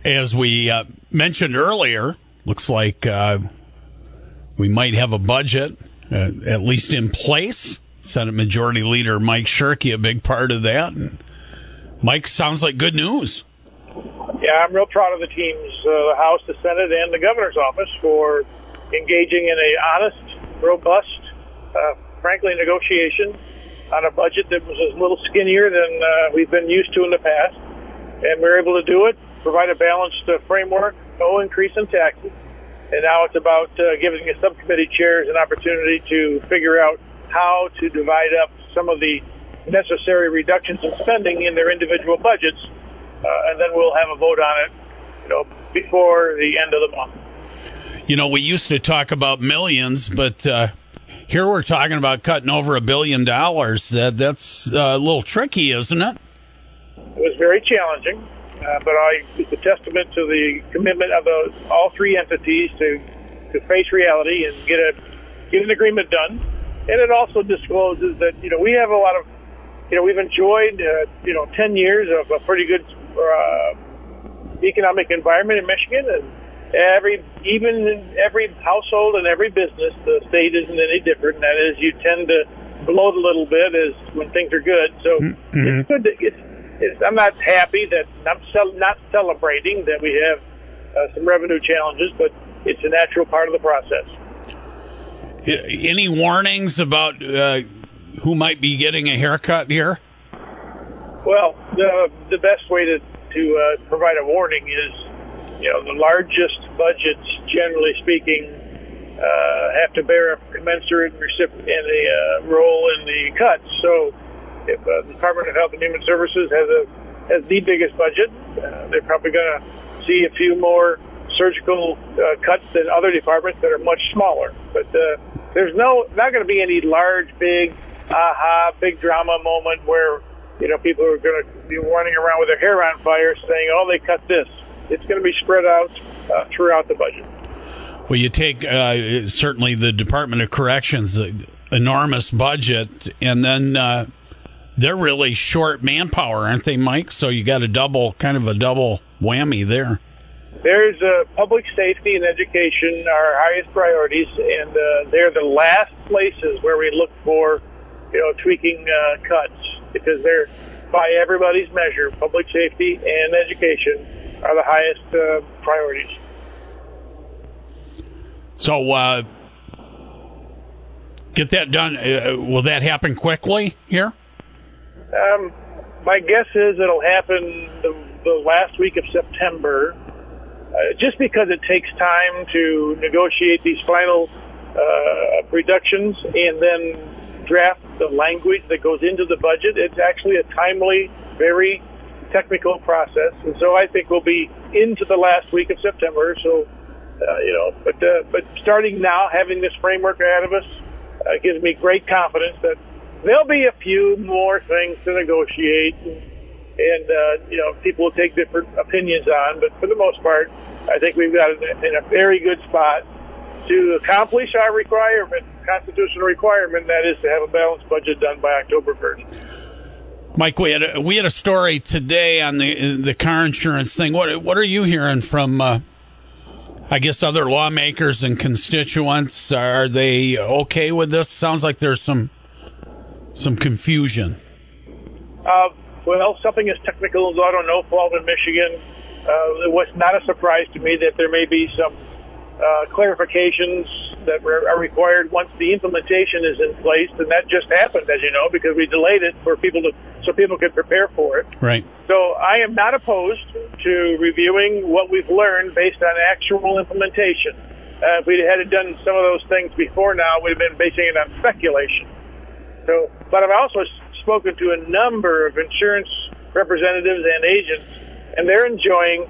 As we mentioned earlier, looks like we might have a budget at least in place. Senate Majority Leader Mike Shirkey, a big part of that. And Mike, sounds like good news. Yeah, I'm real proud of the teams, the House, the Senate, and the governor's office for engaging in a honest, robust, frankly, negotiation on a budget that was a little skinnier than we've been used to in the past. And we were able to do it, provide a balanced framework, no increase in taxes. And now it's about giving the subcommittee chairs an opportunity to figure out how to divide up some of the necessary reductions in spending in their individual budgets. And then we'll have a vote on it, before the end of the month. We used to talk about millions, but here we're talking about cutting over $1 billion. That's a little tricky, isn't it? It was very challenging, but it's a testament to the commitment of all three entities to face reality and get an agreement done. And it also discloses that we have a lot of we've enjoyed 10 years of a pretty good economic environment in Michigan, and even in every household and every business, the state isn't any different. And that is, you tend to bloat a little bit when things are good. So it's good. I'm not happy that I'm not celebrating that we have some revenue challenges, but it's a natural part of the process. Any warnings about who might be getting a haircut here? Well, the best way to provide a warning is, the largest budgets, generally speaking, have to bear a commensurate role in the cuts. So, if the Department of Health and Human Services has the biggest budget, they're probably going to see a few more surgical cuts than other departments that are much smaller. But there's not going to be any large, big drama moment where people are going to be running around with their hair on fire saying, "Oh, they cut this." It's going to be spread out throughout the budget. Well, you take certainly the Department of Corrections, enormous budget, and then they're really short manpower, aren't they, Mike? So you got a double whammy there. There's public safety and education, our highest priorities, and they're the last places where we look for, tweaking cuts, because they're, by everybody's measure, public safety and education are the highest priorities. So, get that done. Will that happen quickly here? My guess is it'll happen the last week of September. Just because it takes time to negotiate these final reductions and then draft the language that goes into the budget, it's actually a timely, very technical process. And so I think we'll be into the last week of September. So, but starting now, having this framework ahead of us gives me great confidence that there'll be a few more things to negotiate. And people will take different opinions on, but for the most part, I think we've got it in a very good spot to accomplish our constitutional requirement, that is to have a balanced budget done by October 1st. Mike, we had a story today on the car insurance thing. What are you hearing from, I guess, other lawmakers and constituents? Are they okay with this? Sounds like there's some confusion. Well, something as technical as auto no fault in Michigan, it was not a surprise to me that there may be some clarifications that are required once the implementation is in place, and that just happened, as you know, because we delayed it so people could prepare for it. Right. So I am not opposed to reviewing what we've learned based on actual implementation. If we had done some of those things before now, we'd have been basing it on speculation. So, but I've also spoken to a number of insurance representatives and agents, and they're enjoying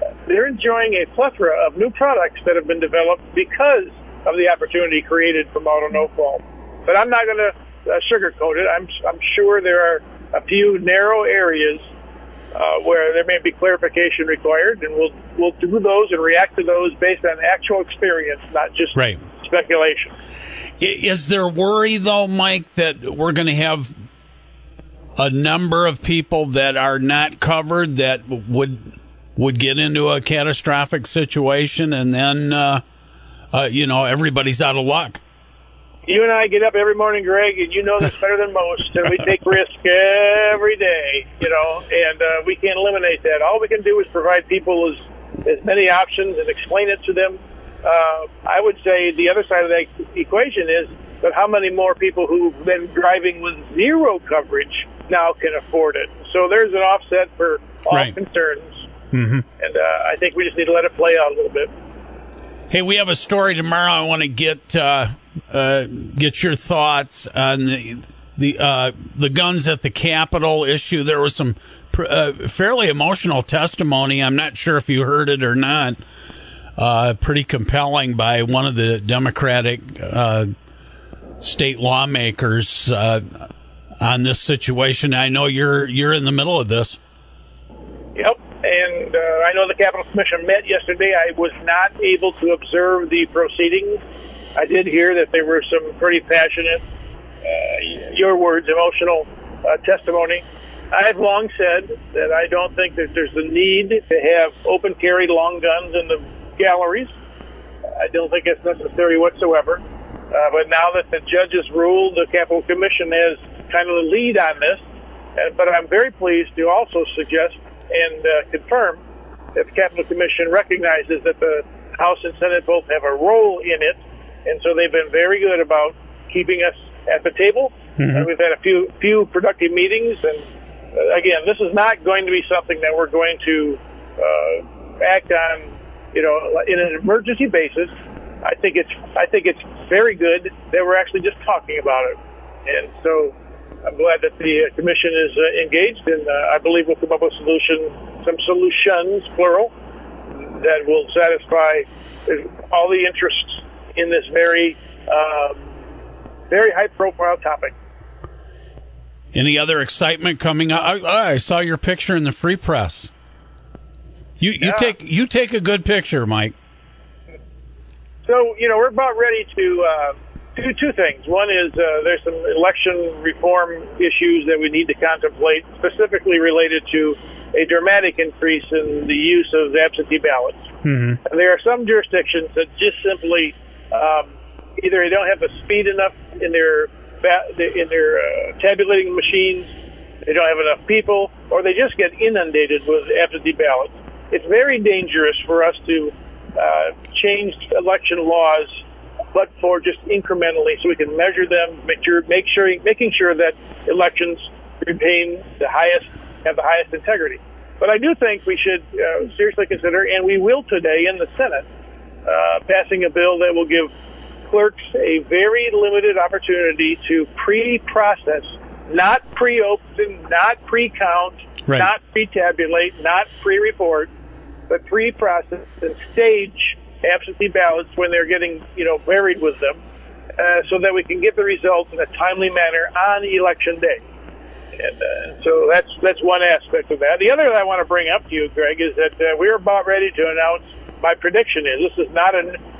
a plethora of new products that have been developed because of the opportunity created from auto no fault. But I'm not going to sugarcoat it. I'm sure there are a few narrow areas where there may be clarification required, and we'll do those and react to those based on actual experience, not just speculation. Is there worry, though, Mike, that we're going to have a number of people that are not covered that would would get into a catastrophic situation, and then, everybody's out of luck. You and I get up every morning, Greg, and you know this better than most, and we take risk every day, and we can't eliminate that. All we can do is provide people as many options and explain it to them. I would say the other side of that equation is that how many more people who've been driving with zero coverage now can afford it. So there's an offset for all concerns. Mm-hmm. And I think we just need to let it play out a little bit. Hey, we have a story tomorrow. I want to get your thoughts on the guns at the Capitol issue. There was some fairly emotional testimony. I'm not sure if you heard it or not. Pretty compelling by one of the Democratic state lawmakers on this situation. I know you're in the middle of this. Yep. And I know the Capitol Commission met yesterday. I was not able to observe the proceedings. I did hear that there were some pretty passionate, your words, emotional testimony. I've long said that I don't think that there's a need to have open carry long guns in the galleries. I don't think it's necessary whatsoever. But now that the judges ruled, the Capitol Commission has kind of the lead on this. But I'm very pleased to also suggest and confirm that the Capitol Commission recognizes that the House and Senate both have a role in it, and so they've been very good about keeping us at the table. Mm-hmm. We've had a few productive meetings, and again, this is not going to be something that we're going to act on, in an emergency basis. I think it's very good that we're actually just talking about it, and so I'm glad that the commission is engaged, and I believe we'll come up with some solutions, plural, that will satisfy all the interests in this very, very high-profile topic. Any other excitement coming up? I saw your picture in the Free Press. You take a good picture, Mike. So we're about ready to do two things. One is there's some election reform issues that we need to contemplate, specifically related to a dramatic increase in the use of absentee ballots. Mm-hmm. And there are some jurisdictions that just simply either they don't have the speed enough in their tabulating machines, they don't have enough people, or they just get inundated with absentee ballots. It's very dangerous for us to change election laws, but for just incrementally, so we can measure them, making sure that elections have the highest integrity. But I do think we should seriously consider, and we will today in the Senate, passing a bill that will give clerks a very limited opportunity to pre-process, not pre-open, not pre-count, not pre-tabulate, not pre-report, but pre-process and stage absentee ballots when they're getting, buried with them, so that we can get the results in a timely manner on election day. And so that's one aspect of that. The other that I want to bring up to you, Greg, is that we're about ready to announce. My prediction is this is not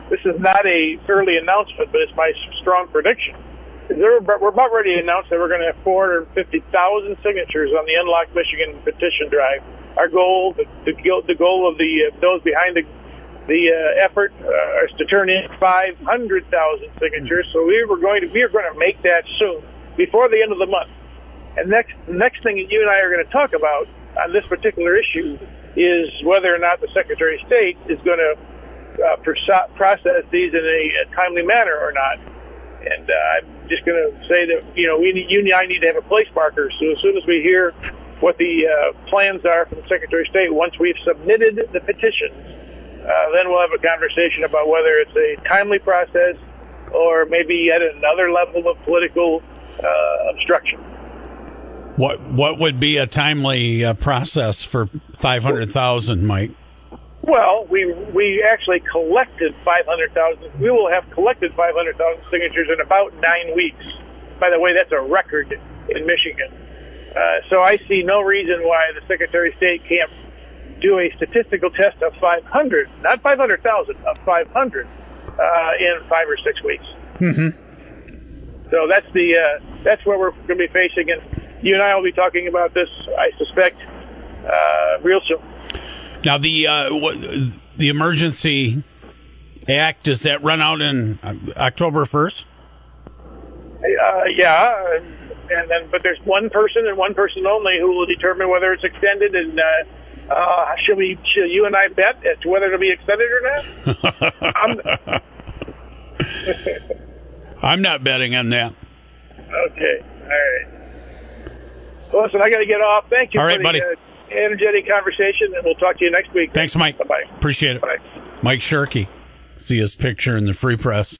a early announcement, but it's my strong prediction. We're about ready to announce that we're going to have 450,000 signatures on the Unlock Michigan petition drive. Our goal, the goal of those behind the effort, is to turn in 500,000 signatures. So we are going to make that soon, before the end of the month. And the next thing that you and I are going to talk about on this particular issue is whether or not the Secretary of State is going to process these in a timely manner or not. And I'm just going to say that you and I need to have a place marker. So as soon as we hear what the plans are from the Secretary of State, once we've submitted the petitions, then we'll have a conversation about whether it's a timely process or maybe at another level of political obstruction. What would be a timely process for 500,000, Mike? Well, we actually collected 500,000. We will have collected 500,000 signatures in about 9 weeks. By the way, that's a record in Michigan. So I see no reason why the Secretary of State can't do a statistical test of 500, not 500,000, of 500 in 5 or 6 weeks. Mm-hmm. So that's where we're going to be facing, and you and I will be talking about this, I suspect, real soon. Now, the emergency act, does that run out in October 1st? Yeah, but there's one person and one person only who will determine whether it's extended. And should you and I bet as to whether it'll be extended or not? I'm not betting on that. Okay, all right. Well, listen, I got to get off. Thank you for the energetic conversation, and we'll talk to you next week. Thanks, Mike. Bye-bye. Appreciate it. Bye. Mike Shirkey. See his picture in the Free Press.